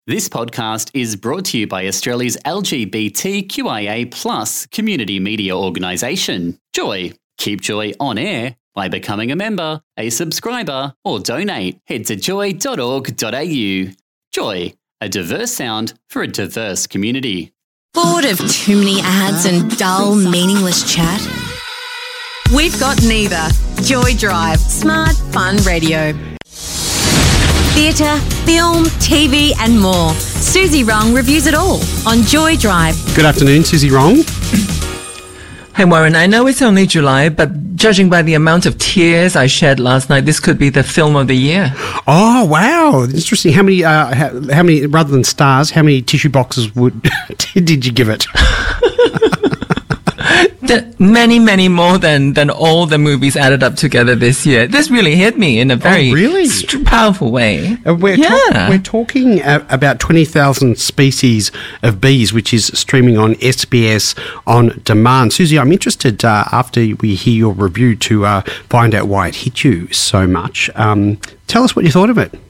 This podcast is brought to you by Australia's LGBTQIA+ community media organisation, Joy. Keep Joy on air by becoming a member, a subscriber, or donate. Head to joy.org.au. Joy, a diverse sound for a diverse community. Bored of too many ads and dull, meaningless chat? We've got neither. Joy Drive. Smart, fun radio. Theatre, film, TV and more. Susie Rong reviews it all on Joy Drive. Good afternoon, Susie Rong. Hey Warren, I know it's only July, but judging by the amount of tears I shed last night, this could be the film of the year. Oh, wow. Interesting. How many, rather than stars, how many tissue boxes did you give it? Many, many more than all the movies added up together this year. This really hit me in a very powerful way. We're talking about 20,000 Species of Bees, which is streaming on SBS On Demand. Susie, I'm interested, after we hear your review, to find out why it hit you so much. Tell us what you thought of it.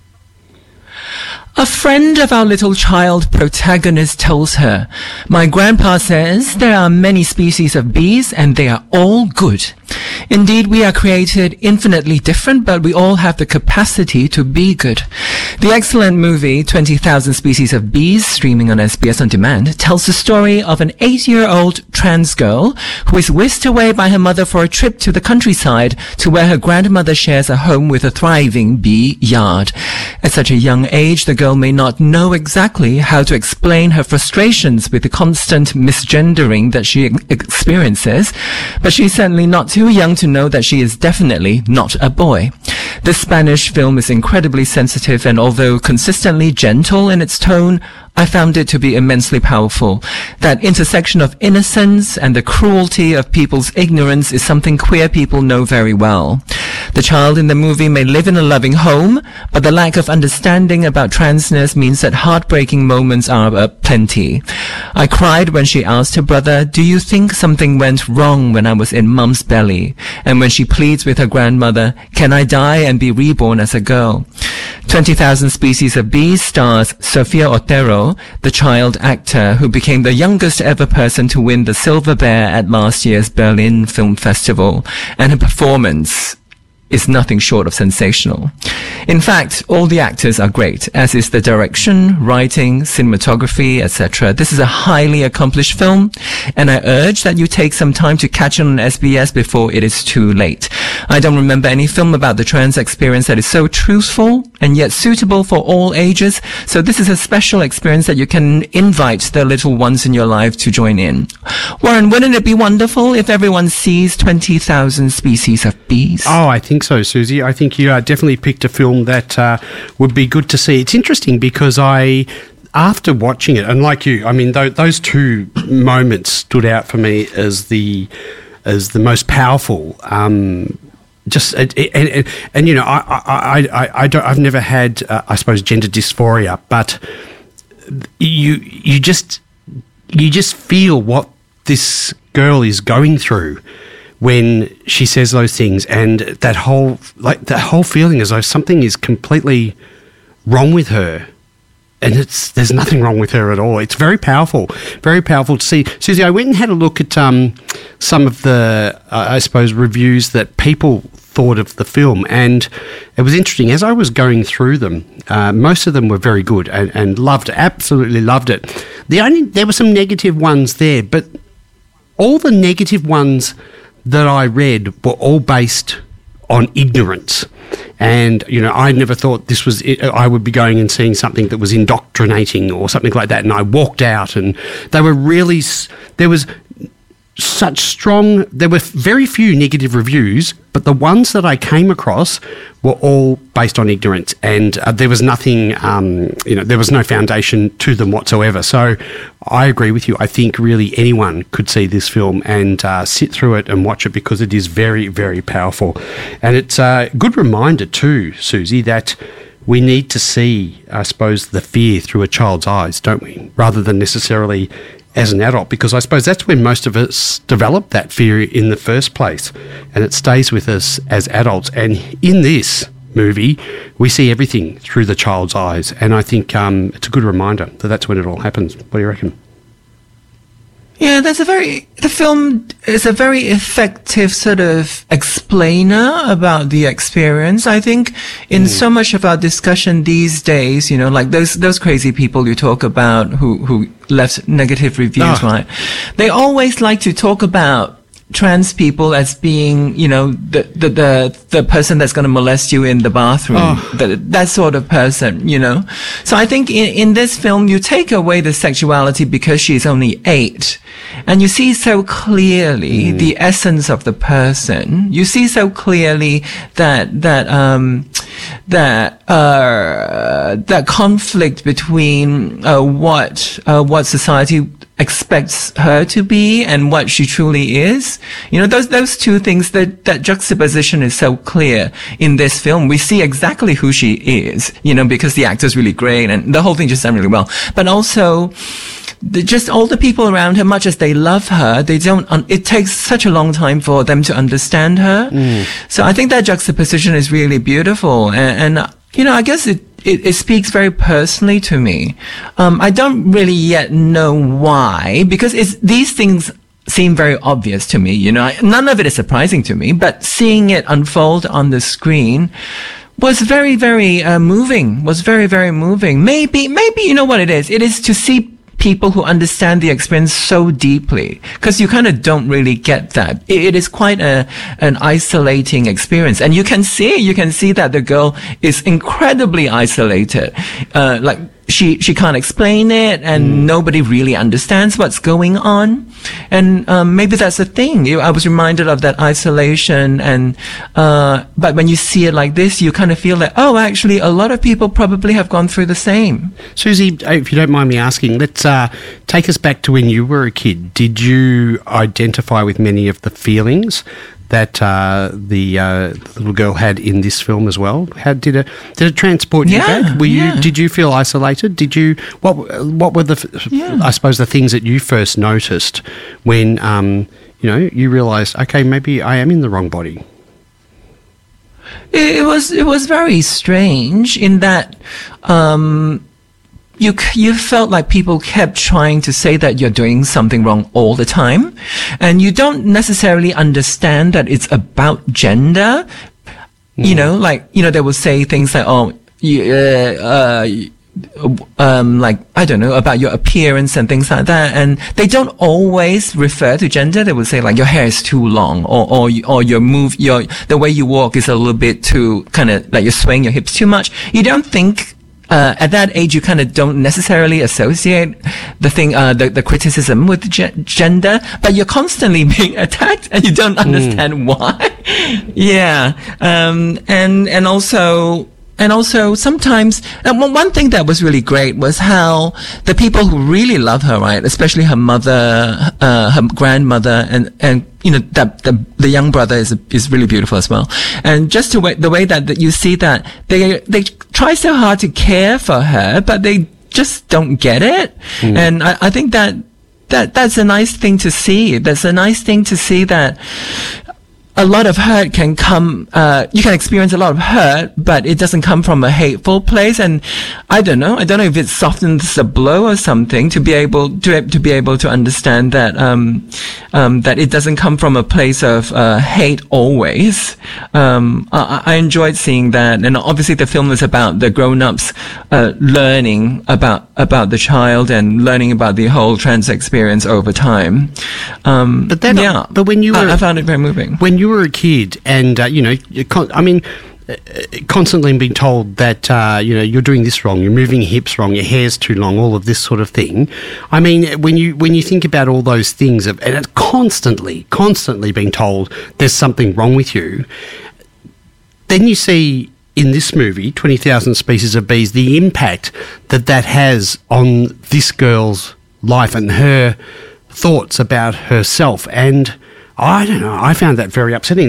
A friend of our little child protagonist tells her, "My grandpa says there are many species of bees and they are all good. Indeed, we are created infinitely different, but we all have the capacity to be good." The excellent movie 20,000 Species of Bees, streaming on SBS On Demand, tells the story of an 8-year-old trans girl who is whisked away by her mother for a trip to the countryside to where her grandmother shares a home with a thriving bee yard. At such a young age, the girl may not know exactly how to explain her frustrations with the constant misgendering that she experiences, but she's certainly not too young to know that she is definitely not a boy. The Spanish film is incredibly sensitive, and although consistently gentle in its tone, I found it to be immensely powerful. That intersection of innocence and the cruelty of people's ignorance is something queer people know very well. The child in the movie may live in a loving home, but the lack of understanding about transness means that heartbreaking moments are plenty. I cried when she asked her brother, "Do you think something went wrong when I was in Mum's belly?" And when she pleads with her grandmother, "Can I die and be reborn as a girl?" 20,000 Species of Bees stars Sofia Otero, the child actor who became the youngest ever person to win the Silver Bear at last year's Berlin Film Festival, and her performance is nothing short of sensational. In fact, all the actors are great, as is the direction, writing, cinematography, etc. This is a highly accomplished film, and I urge that you take some time to catch it on SBS before it is too late. I don't remember any film about the trans experience that is so truthful and yet suitable for all ages, so this is a special experience that you can invite the little ones in your life to join in. Warren, wouldn't it be wonderful if everyone sees 20,000 Species of Bees? Oh, I think so, Susie. I think you definitely picked a film that would be good to see. It's interesting because after watching it, and like you, I mean, those two moments stood out for me as the most powerful. And you know, I've never had, I suppose, gender dysphoria, but you just feel what this girl is going through when she says those things, and that whole feeling as though something is completely wrong with her, and there's nothing wrong with her at all. It's very powerful to see. Susie, I went and had a look at some of the, I suppose, reviews that people thought of the film, and it was interesting. As I was going through them, most of them were very good and absolutely loved it. There were some negative ones there, but all the negative ones that I read were all based on ignorance. And, you know, I never thought I would be going and seeing something that was indoctrinating or something like that. And I walked out, and there were very few negative reviews, but the ones that I came across were all based on ignorance, and there was nothing, there was no foundation to them whatsoever. So I agree with you. I think really anyone could see this film and sit through it and watch it, because it is very, very powerful. And it's a good reminder too, Susie, that we need to see, I suppose, the fear through a child's eyes, don't we? Rather than necessarily as an adult, because I suppose that's when most of us develop that fear in the first place, and it stays with us as adults. And in this, movie, we see everything through the child's eyes. And I think it's a good reminder that that's when it all happens. What do you reckon? Yeah, the film is a very effective sort of explainer about the experience. I think in so much of our discussion these days, like those crazy people you talk about who left negative reviews, right? They always like to talk about trans people as being, the person that's going to molest you in the bathroom, that sort of person, So I think in this film, you take away the sexuality because she's only 8, and you see so clearly the essence of the person. You see so clearly that conflict between what society expects her to be and what she truly is. Those two things, that juxtaposition is so clear in this film. We see exactly who she is, because the actor's really great and the whole thing just done really well. But also, just all the people around her, much as they love her, it takes such a long time for them to understand her. So I think that juxtaposition is really beautiful. And I guess it speaks very personally to me. I don't really yet know why, because these things seem very obvious to me. None of it is surprising to me, but seeing it unfold on the screen was very, very moving. Was very, very moving. Maybe you know what it is? It is to see people who understand the experience so deeply, because you kind of don't really get that. It is quite an isolating experience, and you can see that the girl is incredibly isolated. Like she can't explain it, and nobody really understands what's going on. And maybe that's the thing. I was reminded of that isolation, and but when you see it like this, you kind of feel like, oh, actually, a lot of people probably have gone through the same. Susie, if you don't mind me asking, let's take us back to when you were a kid. Did you identify with many of the feelings that the little girl had in this film as well? How did it transport you back? Did you feel isolated? Did you what were I suppose the things that you first noticed when you realised, okay, maybe I am in the wrong body? It was very strange in that you felt like people kept trying to say that you're doing something wrong all the time, and you don't necessarily understand that it's about gender. They will say things like, oh, like, I don't know, about your appearance and things like that. And they don't always refer to gender. They will say like, your hair is too long, or the way you walk is a little bit too, kind of like you're swaying your hips too much. You don't think, at that age, you kind of don't necessarily associate the criticism with gender, but you're constantly being attacked and you don't understand why. Yeah. And also sometimes, one thing that was really great was how the people who really love her, right, especially her mother, her grandmother, and that the young brother is really beautiful as well. And just the way that you see that they try so hard to care for her, but they just don't get it. And I think that's a nice thing to see. That's a nice thing to see that a lot of hurt can come, you can experience a lot of hurt, but it doesn't come from a hateful place. And I don't know if it softens the blow or something to be able to understand that, that it doesn't come from a place of, hate always. I enjoyed seeing that. And obviously the film is about the grown-ups, learning about the child and learning about the whole trans experience over time. But when you were, I found it very moving. When you were a kid and, constantly being told that, you're doing this wrong, you're moving your hips wrong, your hair's too long, all of this sort of thing. I mean, when you think about all those things, and it's constantly being told there's something wrong with you, then you see in this movie, 20,000 Species of Bees, the impact that has on this girl's life and her thoughts about herself. And I don't know, I found that very upsetting.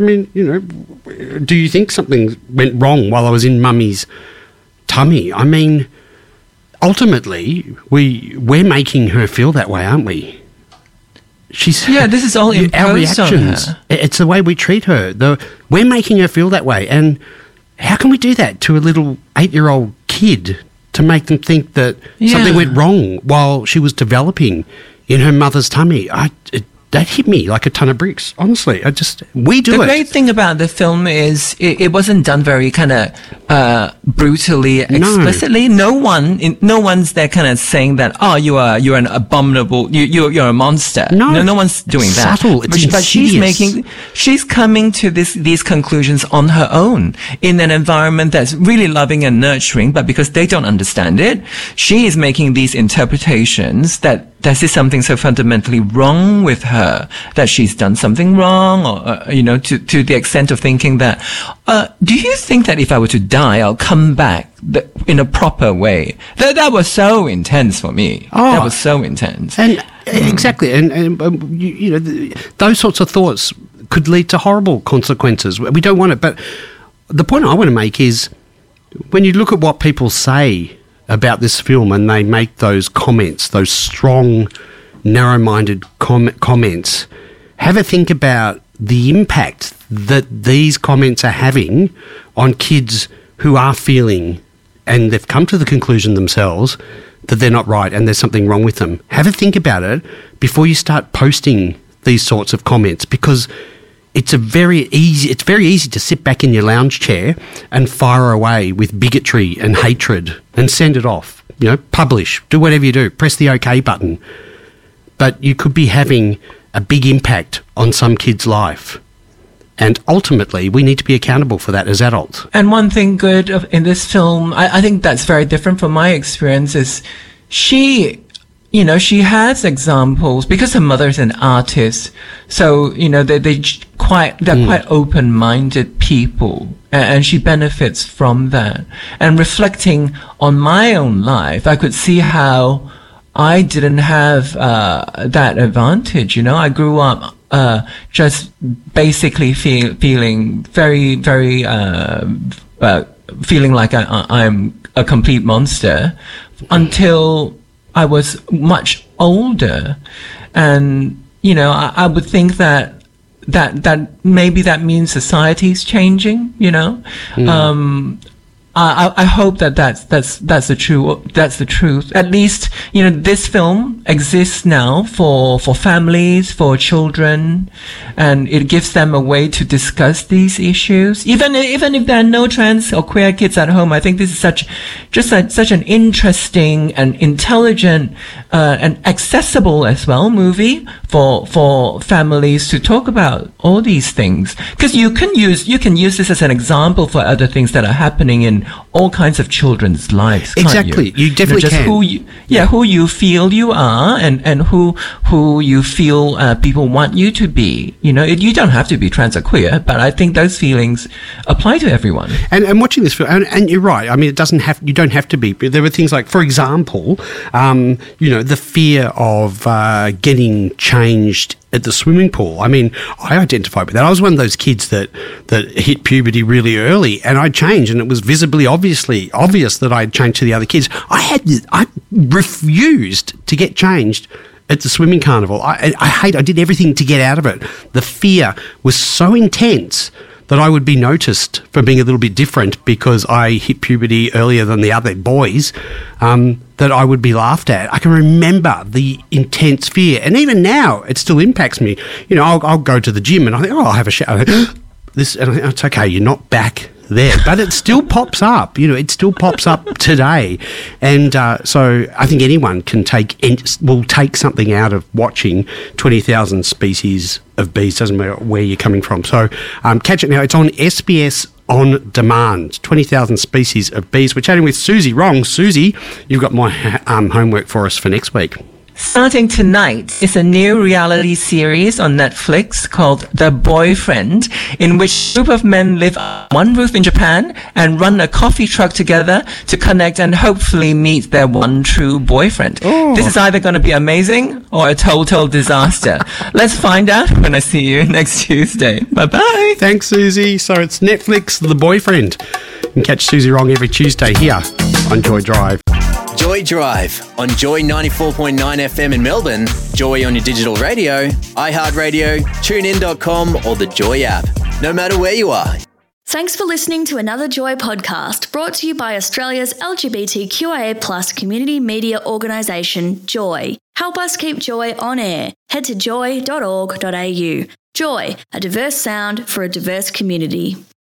Do you think something went wrong while I was in Mummy's tummy? I mean, ultimately, we're making her feel that way, aren't we? This is all imposed our reactions. On her. It's the way we treat her. We're making her feel that way. And how can we do that to a little 8-year-old kid to make them think that something went wrong while she was developing in her mother's tummy? That hit me like a ton of bricks. Honestly, we do it. The great thing about the film is it wasn't done very kind of brutally, explicitly. No one's there kind of saying that, oh, you're an abominable, you're a monster. No one's doing that. Subtle. But she's coming to these conclusions on her own in an environment that's really loving and nurturing. But because they don't understand it, she is making these interpretations that this is something so fundamentally wrong with her, that she's done something wrong, or, to the extent of thinking that, do you think that if I were to die, I'll come back in a proper way? That was so intense for me. That was so intense. And exactly. And those sorts of thoughts could lead to horrible consequences. We don't want it. But the point I want to make is when you look at what people say about this film and they make those comments, those strong, narrow-minded comments, have a think about the impact that these comments are having on kids who are feeling, and they've come to the conclusion themselves that they're not right and there's something wrong with them. Have a think about it before you start posting these sorts of comments, because it's very easy to sit back in your lounge chair and fire away with bigotry and hatred and send it off. Publish, do whatever you do, press the OK button. But you could be having a big impact on some kid's life. And ultimately, we need to be accountable for that as adults. And one thing good in this film, I think that's very different from my experience, is she has examples because her mother's an artist. So, they're quite open-minded people, and she benefits from that. And reflecting on my own life, I could see how I didn't have that advantage. I grew up just basically feeling very, very feeling like I'm a complete monster until I was much older. And I would think that maybe that means society's changing. I hope that's the truth. At least, this film exists now for families, for children, and it gives them a way to discuss these issues. Even if there are no trans or queer kids at home, I think this is such an interesting and intelligent, and accessible as well movie for families to talk about all these things. Because you can use this as an example for other things that are happening in all kinds of children's lives. Exactly. Can't you? You definitely just can. Who you feel you are, and who you feel people want you to be. You don't have to be trans or queer, but I think those feelings apply to everyone. And watching this film, and you're right. I mean, you don't have to be. But there were things like, for example, the fear of getting changed at the swimming pool. I mean, I identified with that. I was one of those kids that hit puberty really early, and I changed, and it was visibly obvious that I had changed to the other kids. I refused to get changed at the swimming carnival. I did everything to get out of it. The fear was so intense that I would be noticed for being a little bit different because I hit puberty earlier than the other boys, that I would be laughed at. I can remember the intense fear. And even now, it still impacts me. I'll go to the gym and I think, I'll have a shower. It's okay, you're not back there. But it still pops up. It still pops up today. And so I think anyone will take something out of watching 20,000 Species of Bees. Doesn't matter where you're coming from. So catch it now. It's on SBS On Demand. 20,000 Species of Bees. We're chatting with Susie Wrong. Susie, you've got my homework for us for next week. Starting tonight is a new reality series on Netflix called The Boyfriend, in which a group of men live under one roof in Japan and run a coffee truck together to connect and hopefully meet their one true boyfriend. Oh. This is either going to be amazing or a total disaster. Let's find out when I see you next Tuesday. Bye-bye. Thanks, Susie. So it's Netflix, The Boyfriend. You can catch Susie Wrong every Tuesday here on Joy Drive. Joy Drive on Joy 94.9 FM in Melbourne, Joy on your digital radio, iHeartRadio, TuneIn.com or the Joy app. No matter where you are. Thanks for listening to another Joy podcast brought to you by Australia's LGBTQIA+ community media organisation, Joy. Help us keep Joy on air. Head to joy.org.au. Joy, a diverse sound for a diverse community.